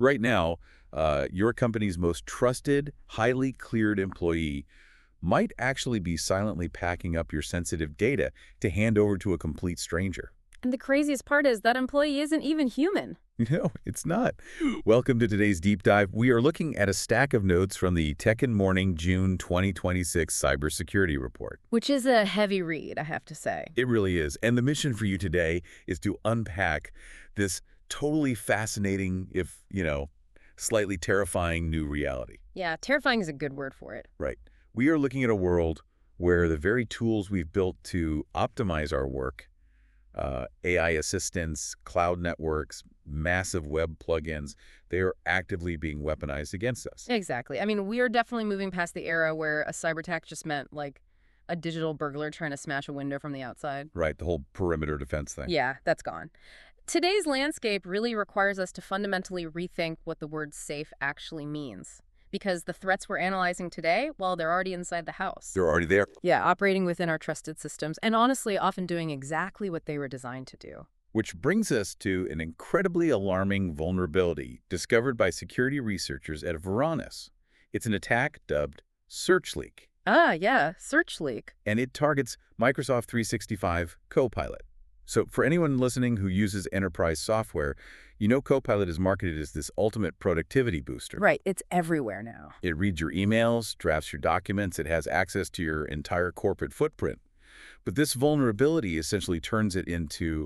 Right now, your company's most trusted, highly cleared employee might actually be silently packing up your sensitive data to hand over to a complete stranger. And the craziest part is that employee isn't even human. No, it's not. Welcome to today's deep dive. We are looking at a stack of notes from the Tech and Morning June 2026 Cybersecurity Report. Which is a heavy read, I have to say. It really is. And the mission for you today is to unpack this totally fascinating, if, slightly terrifying new reality. Yeah, terrifying is a good word for it. Right. We are looking at a world where the very tools we've built to optimize our work, AI assistants, cloud networks, massive web plugins, they are actively being weaponized against us. Exactly. I mean, we are definitely moving past the era where a cyber attack just meant, like, a digital burglar trying to smash a window from the outside. Right, the whole perimeter defense thing. Yeah, that's gone. Today's landscape really requires us to fundamentally rethink what the word safe actually means. Because the threats we're analyzing today, well, they're already inside the house. They're already there. Yeah, operating within our trusted systems, and honestly, often doing exactly what they were designed to do. Which brings us to an incredibly alarming vulnerability discovered by security researchers at Varonis. It's an attack dubbed Search Leak. Ah, yeah, Search Leak. And it targets Microsoft 365 Copilot. So for anyone listening who uses enterprise software, Copilot is marketed as this ultimate productivity booster. Right, it's everywhere now. It reads your emails, drafts your documents, it has access to your entire corporate footprint. But this vulnerability essentially turns it into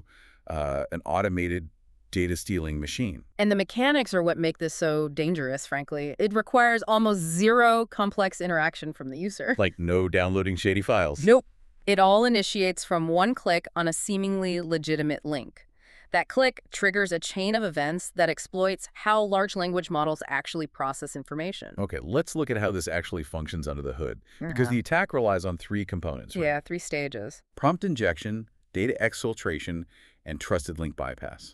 an automated data stealing machine. And the mechanics are what make this so dangerous, frankly. It requires almost zero complex interaction from the user. Like no downloading shady files. Nope. It all initiates from one click on a seemingly legitimate link. That click triggers a chain of events that exploits how large language models actually process information. Okay, let's look at how this actually functions under the hood. Because the attack relies on three components, right? Yeah, 3 stages. Prompt injection, data exfiltration, and trusted link bypass.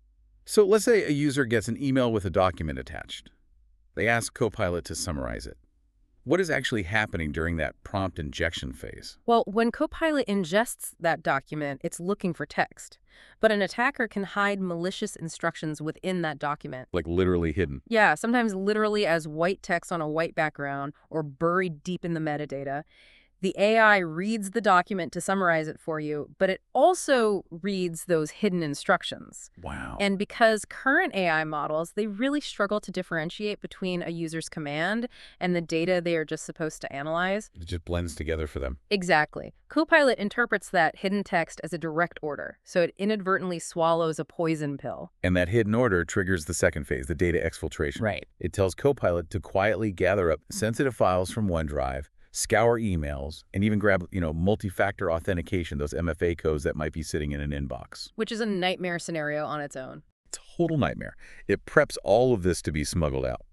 So let's say a user gets an email with a document attached. They ask Copilot to summarize it. What is actually happening during that prompt injection phase? Well, when Copilot ingests that document, it's looking for text. But an attacker can hide malicious instructions within that document. Like literally hidden. Yeah, sometimes literally as white text on a white background or buried deep in the metadata. The AI reads the document to summarize it for you, but it also reads those hidden instructions. Wow. And because current AI models, they really struggle to differentiate between a user's command and the data they are just supposed to analyze. It just blends together for them. Exactly. Copilot interprets that hidden text as a direct order, so it inadvertently swallows a poison pill. And that hidden order triggers the second phase, the data exfiltration. Right. It tells Copilot to quietly gather up sensitive files from OneDrive, scour emails, and even grab, multi-factor authentication, those MFA codes that might be sitting in an inbox. Which is a nightmare scenario on its own. Total nightmare. It preps all of this to be smuggled out.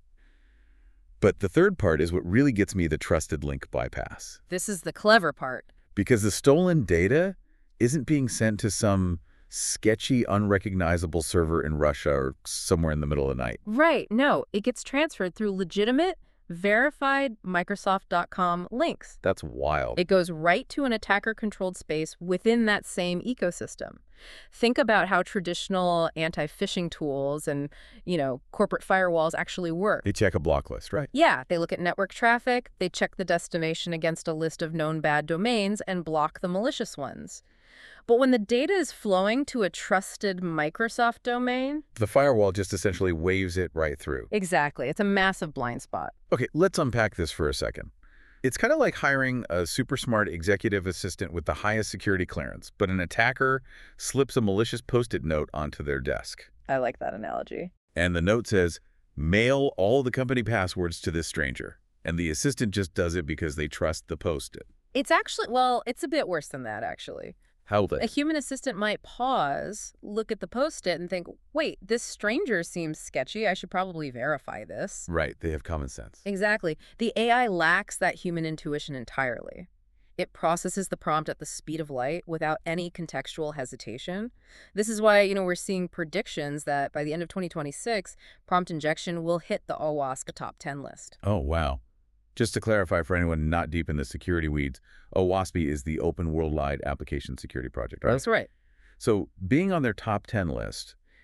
But the third part is what really gets me, the trusted link bypass. This is the clever part. Because the stolen data isn't being sent to some sketchy, unrecognizable server in Russia or somewhere in the middle of the night. Right. No, it gets transferred through legitimate, verified Microsoft.com links. That's wild. It goes right to an attacker-controlled space within that same ecosystem. Think about how traditional anti-phishing tools and, corporate firewalls actually work. They check a block list, right? Yeah, they look at network traffic, they check the destination against a list of known bad domains and block the malicious ones. But when the data is flowing to a trusted Microsoft domain... The firewall just essentially waves it right through. Exactly. It's a massive blind spot. Okay, let's unpack this for a second. It's kind of like hiring a super smart executive assistant with the highest security clearance, but an attacker slips a malicious Post-it note onto their desk. I like that analogy. And the note says, mail all the company passwords to this stranger. And the assistant just does it because they trust the Post-it. It's actually, well, it's a bit worse than that, actually. How they? A human assistant might pause, look at the Post-it, and think, wait, this stranger seems sketchy. I should probably verify this. Right. They have common sense. Exactly. The AI lacks that human intuition entirely. It processes the prompt at the speed of light without any contextual hesitation. This is why, we're seeing predictions that by the end of 2026, prompt injection will hit the OWASP top 10 list. Oh, wow. Just to clarify for anyone not deep in the security weeds, OWASP is the Open Worldwide Application Security Project, right? That's right. So being on their top 10 list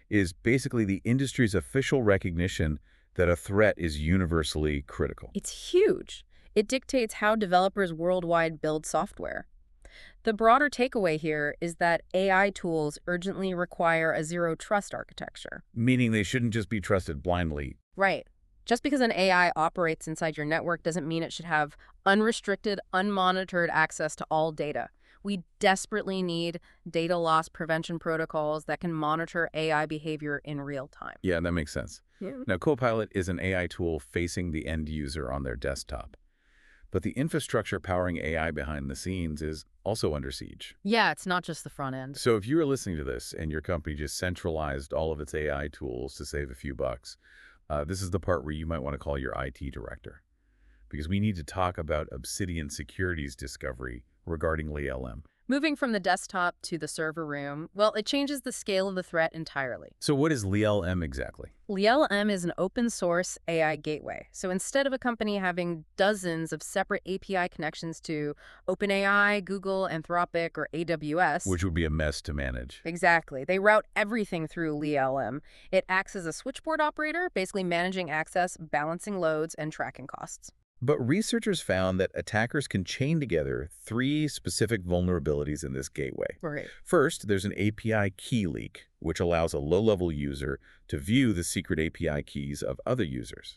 is basically the industry's official recognition that a threat is universally critical. It's huge. It dictates how developers worldwide build software. The broader takeaway here is that AI tools urgently require a zero-trust architecture. Meaning they shouldn't just be trusted blindly. Right. Just because an AI operates inside your network doesn't mean it should have unrestricted, unmonitored access to all data. We desperately need data loss prevention protocols that can monitor AI behavior in real time. Yeah, that makes sense. Yeah. Now, Copilot is an AI tool facing the end user on their desktop. But the infrastructure powering AI behind the scenes is also under siege. Yeah, it's not just the front end. So if you are listening to this and your company just centralized all of its AI tools to save a few bucks, this is the part where you might want to call your IT director. Because we need to talk about Obsidian Security's discovery regarding LLM. Moving from the desktop to the server room, well, it changes the scale of the threat entirely. So what is LLM exactly? LLM is an open-source AI gateway. So instead of a company having dozens of separate API connections to OpenAI, Google, Anthropic, or AWS... Which would be a mess to manage. Exactly. They route everything through LLM. It acts as a switchboard operator, basically managing access, balancing loads, and tracking costs. But researchers found that attackers can chain together 3 specific vulnerabilities in this gateway. Right. First, there's an API key leak, which allows a low-level user to view the secret API keys of other users.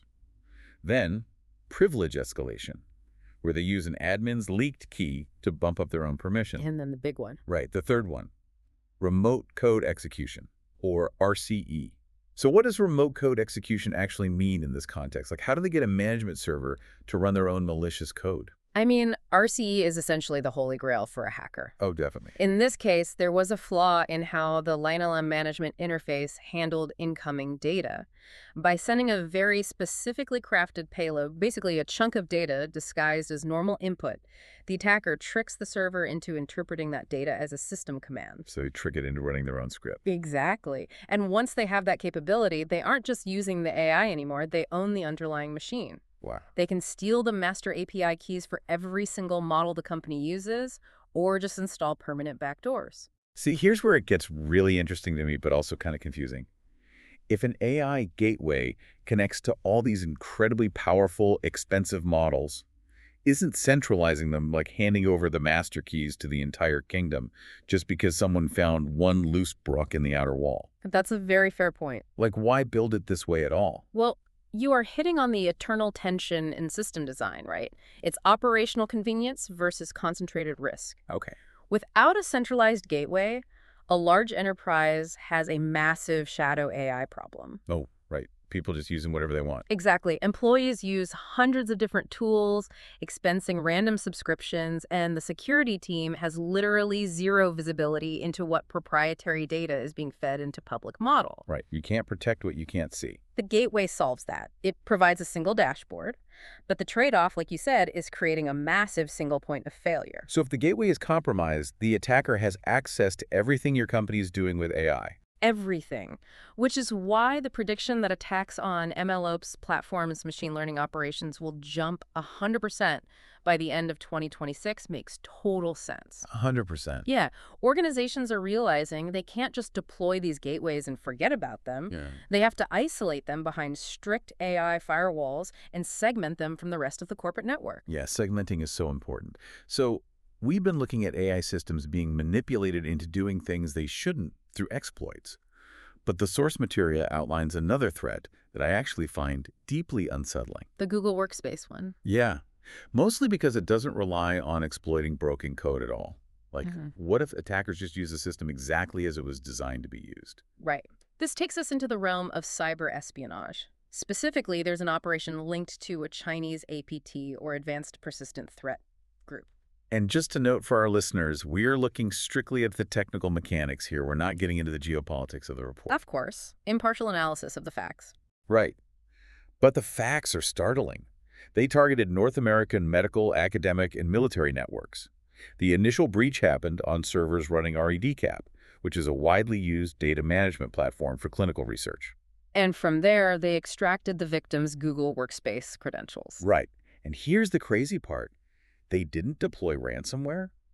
Then, privilege escalation, where they use an admin's leaked key to bump up their own permission. And then the big one. Right, the third one, remote code execution, or RCE. So what does remote code execution actually mean in this context? Like, how do they get a management server to run their own malicious code? I mean, RCE is essentially the holy grail for a hacker. Oh, definitely. In this case, there was a flaw in how the LLM management interface handled incoming data. By sending a very specifically crafted payload, basically a chunk of data disguised as normal input, the attacker tricks the server into interpreting that data as a system command. So you trick it into running their own script. Exactly. And once they have that capability, they aren't just using the AI anymore, they own the underlying machine. Wow. They can steal the master API keys for every single model the company uses, or just install permanent backdoors. See, here's where it gets really interesting to me, but also kind of confusing. If an AI gateway connects to all these incredibly powerful, expensive models, isn't centralizing them like handing over the master keys to the entire kingdom just because someone found one loose brook in the outer wall? That's a very fair point. Like, why build it this way at all? Well, you are hitting on the eternal tension in system design, right? It's operational convenience versus concentrated risk. Okay. Without a centralized gateway, a large enterprise has a massive shadow AI problem. Oh, right. People just using whatever they want. Exactly. Employees use hundreds of different tools, expensing random subscriptions, and the security team has literally zero visibility into what proprietary data is being fed into public model. Right. You can't protect what you can't see. The gateway solves that. It provides a single dashboard, but the trade-off, like you said, is creating a massive single point of failure. So if the gateway is compromised, the attacker has access to everything your company is doing with AI. Everything, which is why the prediction that attacks on MLOps platforms' machine learning operations will jump 100% by the end of 2026 makes total sense. 100%. Yeah, organizations are realizing they can't just deploy these gateways and forget about them. Yeah. They have to isolate them behind strict AI firewalls and segment them from the rest of the corporate network. Yeah, segmenting is so important. So we've been looking at AI systems being manipulated into doing things they shouldn't through exploits. But the source material outlines another threat that I actually find deeply unsettling. The Google Workspace one. Yeah, mostly because it doesn't rely on exploiting broken code at all. Like, what if attackers just use the system exactly as it was designed to be used? Right. This takes us into the realm of cyber espionage. Specifically, there's an operation linked to a Chinese APT, or Advanced Persistent Threat group. And just to note for our listeners, we are looking strictly at the technical mechanics here. We're not getting into the geopolitics of the report. Of course. Impartial analysis of the facts. Right. But the facts are startling. They targeted North American medical, academic, and military networks. The initial breach happened on servers running REDCap, which is a widely used data management platform for clinical research. And from there, they extracted the victim's Google Workspace credentials. Right. And here's the crazy part. They didn't deploy ransomware.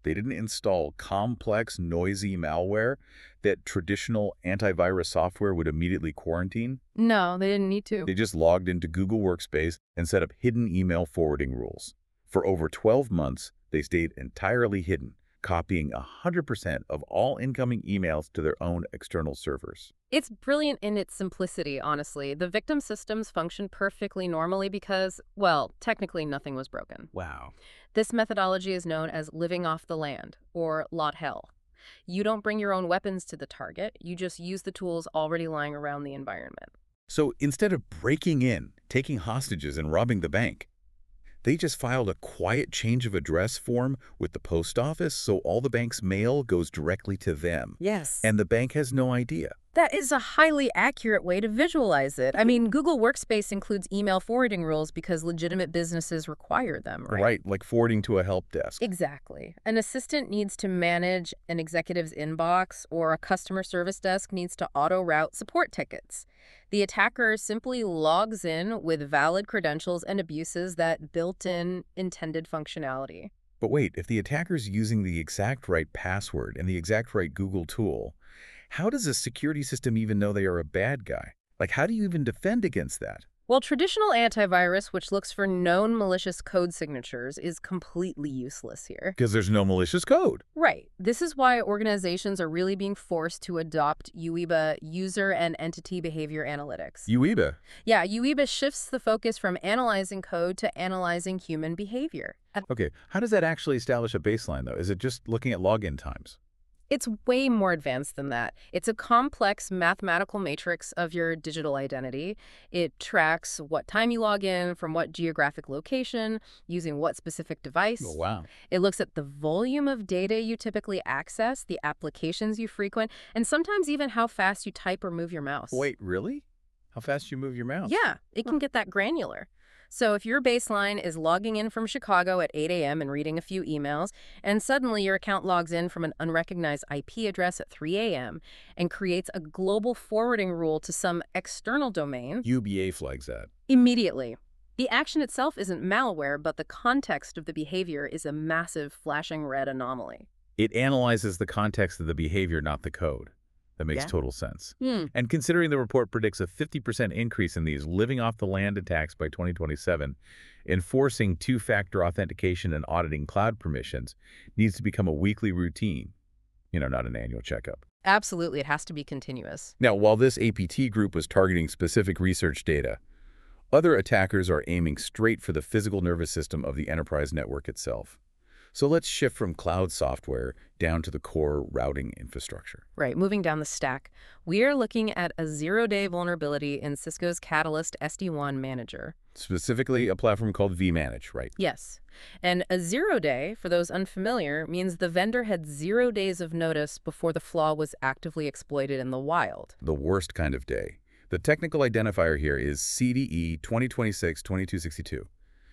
They didn't install complex, noisy malware that traditional antivirus software would immediately quarantine. No, they didn't need to. They just logged into Google Workspace and set up hidden email forwarding rules. For over 12 months, they stayed entirely hidden, copying 100% of all incoming emails to their own external servers. It's brilliant in its simplicity, honestly. The victim systems function perfectly normally because, well, technically nothing was broken. Wow. This methodology is known as living off the land, or lot hell. You don't bring your own weapons to the target, you just use the tools already lying around the environment. So instead of breaking in, taking hostages, and robbing the bank, they just filed a quiet change of address form with the post office so all the bank's mail goes directly to them. Yes. And the bank has no idea. That is a highly accurate way to visualize it. I mean, Google Workspace includes email forwarding rules because legitimate businesses require them, right? Right, like forwarding to a help desk. Exactly. An assistant needs to manage an executive's inbox, or a customer service desk needs to auto-route support tickets. The attacker simply logs in with valid credentials and abuses that built-in intended functionality. But wait, if the attacker's using the exact right password and the exact right Google tool, how does a security system even know they are a bad guy? Like, how do you even defend against that? Well, traditional antivirus, which looks for known malicious code signatures, is completely useless here. Because there's no malicious code. Right. This is why organizations are really being forced to adopt UEBA, User and Entity Behavior Analytics. UEBA. Yeah, UEBA shifts the focus from analyzing code to analyzing human behavior. Okay, how does that actually establish a baseline, though? Is it just looking at login times? It's way more advanced than that. It's a complex mathematical matrix of your digital identity. It tracks what time you log in, from what geographic location, using what specific device. Oh, wow. It looks at the volume of data you typically access, the applications you frequent, and sometimes even how fast you type or move your mouse. Wait, really? How fast you move your mouse? Yeah, it can get that granular. So if your baseline is logging in from Chicago at 8 a.m. and reading a few emails, and suddenly your account logs in from an unrecognized IP address at 3 a.m. and creates a global forwarding rule to some external domain, UBA flags that. immediately. The action itself isn't malware, but the context of the behavior is a massive flashing red anomaly. It analyzes the context of the behavior, not the code. That makes Yeah. total sense. Hmm. And considering the report predicts a 50% increase in these living off the land attacks by 2027, enforcing two-factor authentication and auditing cloud permissions needs to become a weekly routine, not an annual checkup. Absolutely, it has to be continuous. Now, while this APT group was targeting specific research data, other attackers are aiming straight for the physical nervous system of the enterprise network itself. So let's shift from cloud software down to the core routing infrastructure. Right, moving down the stack, we are looking at a zero-day vulnerability in Cisco's Catalyst SD-WAN Manager. Specifically, a platform called vManage, right? Yes. And a 0-day, for those unfamiliar, means the vendor had 0 days of notice before the flaw was actively exploited in the wild. The worst kind of day. The technical identifier here is CVE 2026-2262.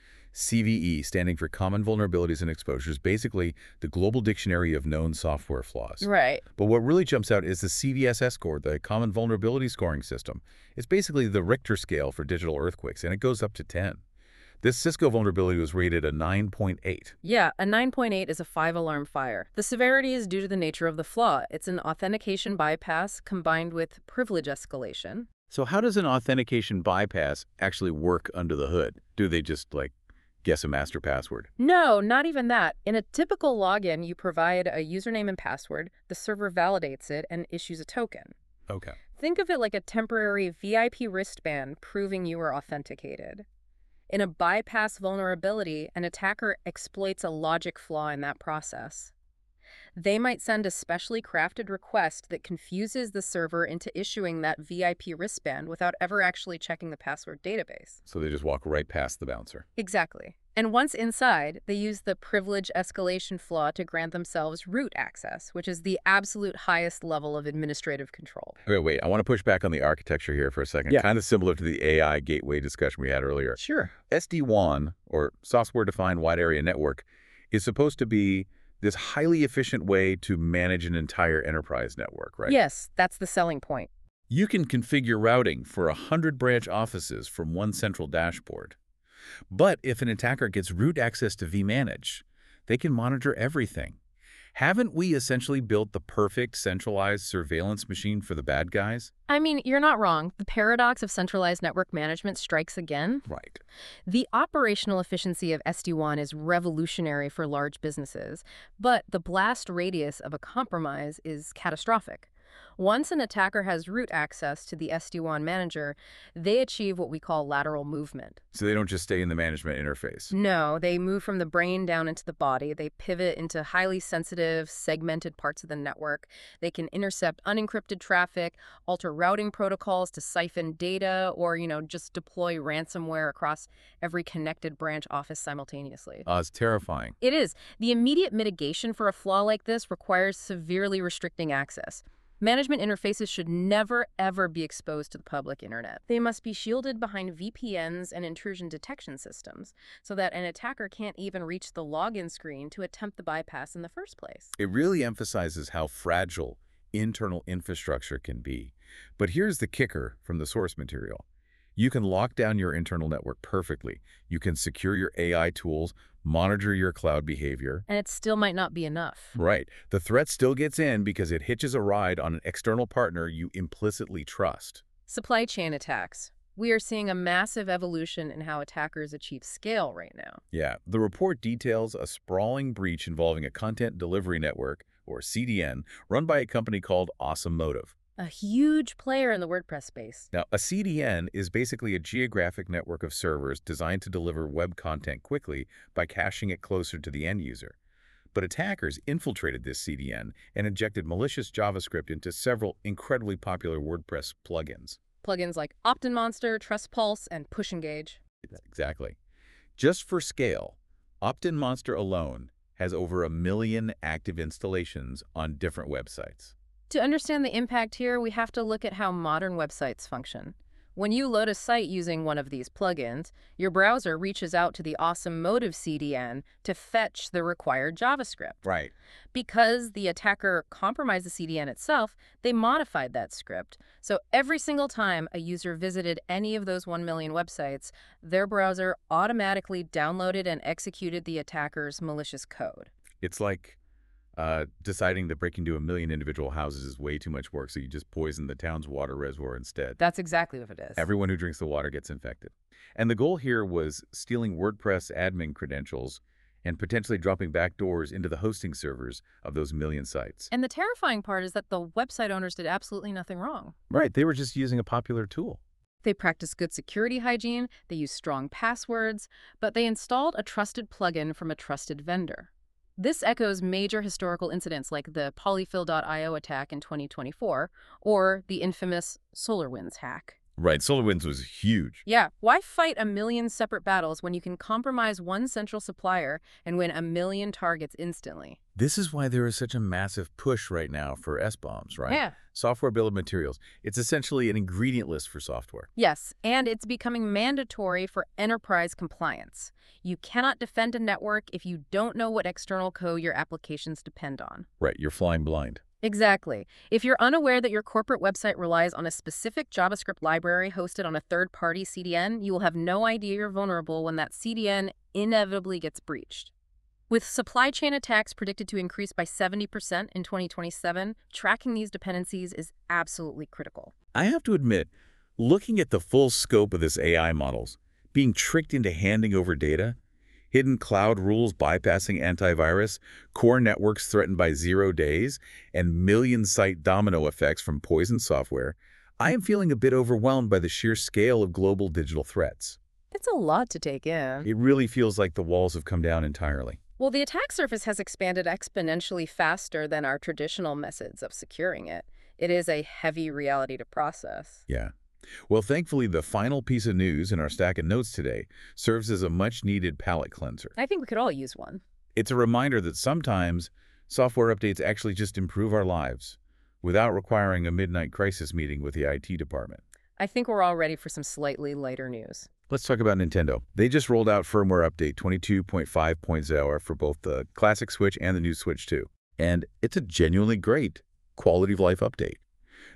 CVE, standing for Common Vulnerabilities and Exposures, basically the global dictionary of known software flaws. Right. But what really jumps out is the CVSS score, the Common Vulnerability Scoring System. It's basically the Richter scale for digital earthquakes, and it goes up to 10. This Cisco vulnerability was rated a 9.8. Yeah, a 9.8 is a 5-alarm fire. The severity is due to the nature of the flaw. It's an authentication bypass combined with privilege escalation. So how does an authentication bypass actually work under the hood? Do they just, guess a master password? No, not even that. In a typical login, you provide a username and password, the server validates it, and issues a token. Okay. Think of it like a temporary VIP wristband proving you are authenticated. In a bypass vulnerability, an attacker exploits a logic flaw in that process. They might send a specially crafted request that confuses the server into issuing that VIP wristband without ever actually checking the password database. So they just walk right past the bouncer. Exactly. And once inside, they use the privilege escalation flaw to grant themselves root access, which is the absolute highest level of administrative control. Okay, wait, I want to push back on the architecture here for a second. Yeah. Kind of similar to the AI gateway discussion we had earlier. Sure. SD-WAN, or Software-Defined Wide Area Network, is supposed to be this highly efficient way to manage an entire enterprise network, right? Yes, that's the selling point. You can configure routing for 100 branch offices from one central dashboard. But if an attacker gets root access to vManage, they can monitor everything. Haven't we essentially built the perfect centralized surveillance machine for the bad guys? I mean, you're not wrong. The paradox of centralized network management strikes again. Right. The operational efficiency of SD-WAN is revolutionary for large businesses, but the blast radius of a compromise is catastrophic. Once an attacker has root access to the SD-WAN manager, they achieve what we call lateral movement. So they don't just stay in the management interface. No, they move from the brain down into the body. They pivot into highly sensitive, segmented parts of the network. They can intercept unencrypted traffic, alter routing protocols to siphon data, or, just deploy ransomware across every connected branch office simultaneously. It's terrifying. It is. The immediate mitigation for a flaw like this requires severely restricting access. Management interfaces should never, ever be exposed to the public internet. They must be shielded behind VPNs and intrusion detection systems so that an attacker can't even reach the login screen to attempt the bypass in the first place. It really emphasizes how fragile internal infrastructure can be. But here's the kicker from the source material. You can lock down your internal network perfectly. You can secure your AI tools, monitor your cloud behavior. And it still might not be enough. Right. The threat still gets in because it hitches a ride on an external partner you implicitly trust. Supply chain attacks. We are seeing a massive evolution in how attackers achieve scale right now. Yeah, the report details a sprawling breach involving a content delivery network, or CDN, run by a company called Awesome Motive. A huge player in the WordPress space. Now, a CDN is basically a geographic network of servers designed to deliver web content quickly by caching it closer to the end user. But attackers infiltrated this CDN and injected malicious JavaScript into several incredibly popular WordPress plugins. Plugins like OptinMonster, TrustPulse, and PushEngage. Exactly. Just for scale, OptinMonster alone has over 1 million active installations on different websites. To understand the impact here, we have to look at how modern websites function. When you load a site using one of these plugins, your browser reaches out to the Awesome Motive CDN to fetch the required JavaScript. Right. Because the attacker compromised the CDN itself, they modified that script. So every single time a user visited any of those 1 million websites, their browser automatically downloaded and executed the attacker's malicious code. It's like deciding that breaking into 1 million individual houses is way too much work, so you just poison the town's water reservoir instead. That's exactly what it is. Everyone who drinks the water gets infected. And the goal here was stealing WordPress admin credentials and potentially dropping backdoors into the hosting servers of those 1 million sites. And the terrifying part is that the website owners did absolutely nothing wrong. Right, they were just using a popular tool. They practiced good security hygiene, they used strong passwords, but they installed a trusted plugin from a trusted vendor. This echoes major historical incidents like the Polyfill.io attack in 2024 or the infamous SolarWinds hack. Right, SolarWinds was huge. Yeah, why fight 1 million separate battles when you can compromise one central supplier and win 1 million targets instantly? This is why there is such a massive push right now for SBOMs, right? Yeah. Software bill of materials. It's essentially an ingredient list for software. Yes, and it's becoming mandatory for enterprise compliance. You cannot defend a network if you don't know what external code your applications depend on. Right, you're flying blind. Exactly. If you're unaware that your corporate website relies on a specific JavaScript library hosted on a third-party CDN, you will have no idea you're vulnerable when that CDN inevitably gets breached. With supply chain attacks predicted to increase by 70% in 2027, tracking these dependencies is absolutely critical. I have to admit, looking at the full scope of this AI models, being tricked into handing over data, hidden cloud rules bypassing antivirus, core networks threatened by 0 days, and million-site domino effects from poisoned software, I am feeling a bit overwhelmed by the sheer scale of global digital threats. It's a lot to take in. It really feels like the walls have come down entirely. Well, the attack surface has expanded exponentially faster than our traditional methods of securing it. It is a heavy reality to process. Yeah. Well, thankfully, the final piece of news in our stack of notes today serves as a much-needed palate cleanser. I think we could all use one. It's a reminder that sometimes software updates actually just improve our lives without requiring a midnight crisis meeting with the IT department. I think we're all ready for some slightly lighter news. Let's talk about Nintendo. They just rolled out firmware update 22.5.0 for both the classic Switch and the new Switch 2. And it's a genuinely great quality of life update.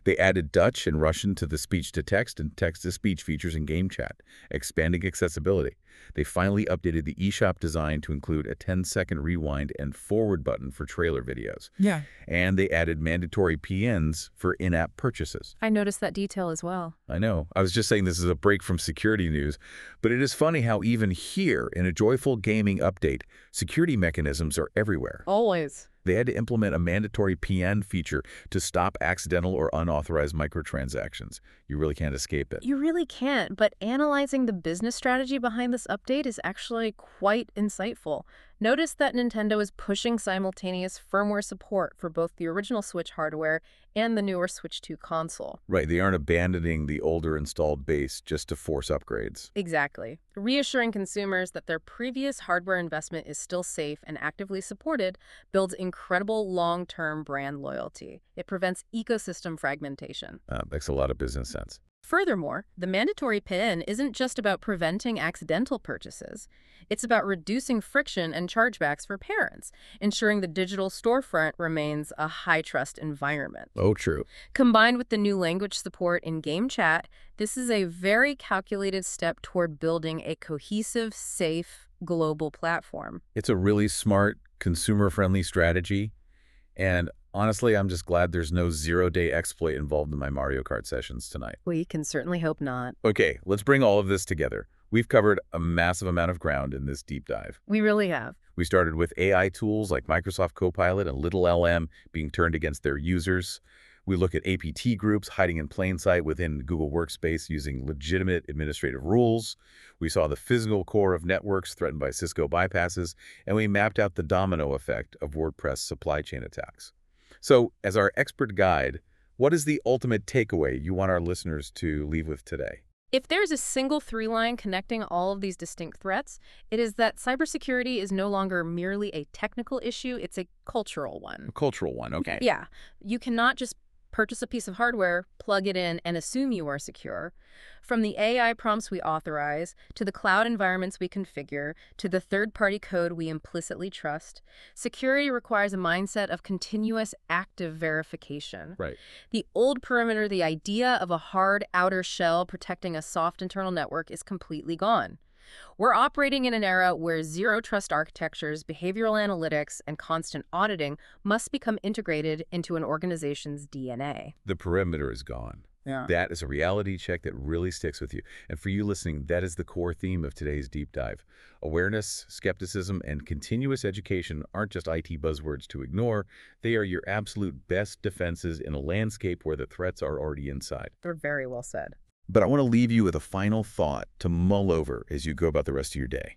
They added Dutch and Russian to the speech-to-text and text-to-speech features in Game Chat, expanding accessibility. They finally updated the eShop design to include a 10-second rewind and forward button for trailer videos. Yeah. And they added mandatory PNs for in-app purchases. I noticed that detail as well. I know. I was just saying this is a break from security news, but it is funny how even here, in a joyful gaming update, security mechanisms are everywhere. Always. They had to implement a mandatory PN feature to stop accidental or unauthorized microtransactions. You really can't escape it. You really can't, but analyzing the business strategy behind this update is actually quite insightful. Notice that Nintendo is pushing simultaneous firmware support for both the original Switch hardware and the newer Switch 2 console. Right, they aren't abandoning the older installed base just to force upgrades. Exactly. Reassuring consumers that their previous hardware investment is still safe and actively supported builds incredible long-term brand loyalty. It prevents ecosystem fragmentation. Makes a lot of business sense. Furthermore, the mandatory PIN isn't just about preventing accidental purchases. It's about reducing friction and chargebacks for parents, ensuring the digital storefront remains a high-trust environment. Oh, true. Combined with the new language support in Game Chat, this is a very calculated step toward building a cohesive, safe, global platform. It's a really smart, consumer-friendly strategy, and honestly, I'm just glad there's no zero-day exploit involved in my Mario Kart sessions tonight. We can certainly hope not. Okay, let's bring all of this together. We've covered a massive amount of ground in this deep dive. We really have. We started with AI tools like Microsoft Copilot and Little LM being turned against their users. We look at APT groups hiding in plain sight within Google Workspace using legitimate administrative rules. We saw the physical core of networks threatened by Cisco bypasses, and we mapped out the domino effect of WordPress supply chain attacks. So, as our expert guide, what is the ultimate takeaway you want our listeners to leave with today? If there's a single through line connecting all of these distinct threats, it is that cybersecurity is no longer merely a technical issue, it's a cultural one. A cultural one, okay. Yeah, you cannot just purchase a piece of hardware, plug it in, and assume you are secure. From the AI prompts we authorize, to the cloud environments we configure, to the third-party code we implicitly trust, security requires a mindset of continuous active verification. Right. The old perimeter, the idea of a hard outer shell protecting a soft internal network, is completely gone. We're operating in an era where zero-trust architectures, behavioral analytics, and constant auditing must become integrated into an organization's DNA. The perimeter is gone. Yeah. That is a reality check that really sticks with you. And for you listening, that is the core theme of today's deep dive. Awareness, skepticism, and continuous education aren't just IT buzzwords to ignore. They are your absolute best defenses in a landscape where the threats are already inside. They're very well said. But I want to leave you with a final thought to mull over as you go about the rest of your day.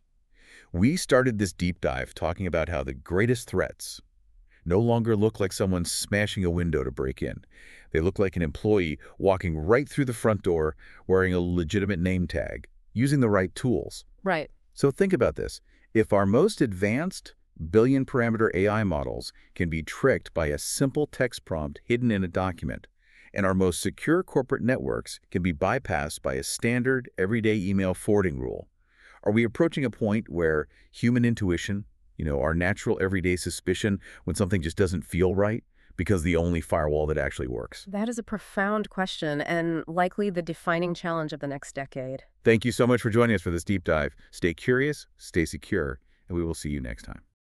We started this deep dive talking about how the greatest threats no longer look like someone smashing a window to break in. They look like an employee walking right through the front door wearing a legitimate name tag, using the right tools. Right. So think about this. If our most advanced billion-parameter AI models can be tricked by a simple text prompt hidden in a document, and our most secure corporate networks can be bypassed by a standard, everyday email forwarding rule, are we approaching a point where human intuition, our natural everyday suspicion when something just doesn't feel right, becomes the only firewall that actually works? That is a profound question and likely the defining challenge of the next decade. Thank you so much for joining us for this deep dive. Stay curious, stay secure, and we will see you next time.